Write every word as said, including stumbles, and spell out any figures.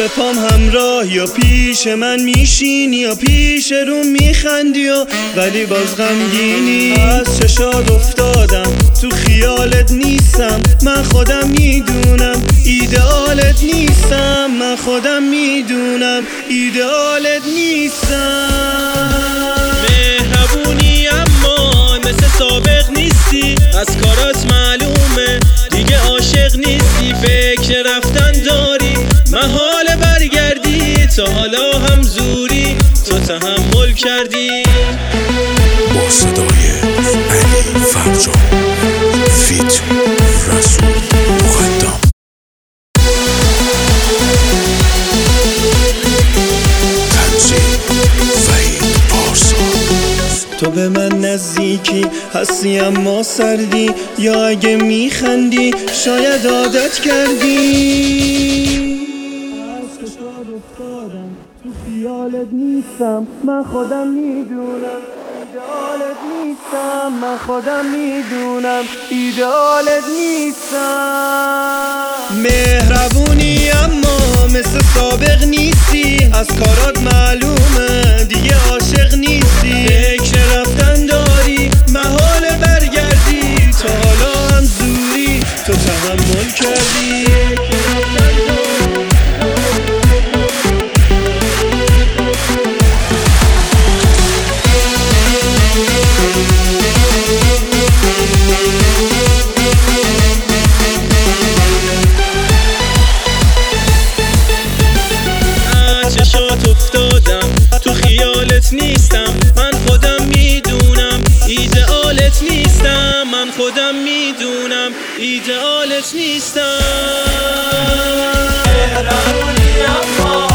پام همراه یا پیش من میشینی یا پیش رو میخندی و ولی باز غمگینی. از چشات افتادم تو خیالت نیستم، من خودم میدونم ایدئالت نیستم، من خودم میدونم ایدئالت نیستم. مهربونی اما مثل سابق نیستی، از کارات معلومه دیگه عاشق نیستی. فکر رفتن داری محال برگردی، تا حالا هم زوری تو تحمل کردی. با صدای علی فرجام فیت رسول مقدم. تنظیم وحید پارسا. تو به من نزدیکی هستی اما سردی، یا اگه میخندی شاید عادت کردی. از کشار افتادم تو خیالت نیستم، من خودم میدونم ایدئالت نیستم، من خودم میدونم ایدئالت نیستم. مهربونی اما مثل سابق نیستی، از کارات معلومه دیگه عاشق نیستی. فکر رفتن داری محال برگردی، تا حالا هم زوری تو تحمل کردی. چشات افتادم تو خیالت نیستم، من خودم میدونم ایدئالت نیستم، من خودم میدونم ایدئالت نیستم.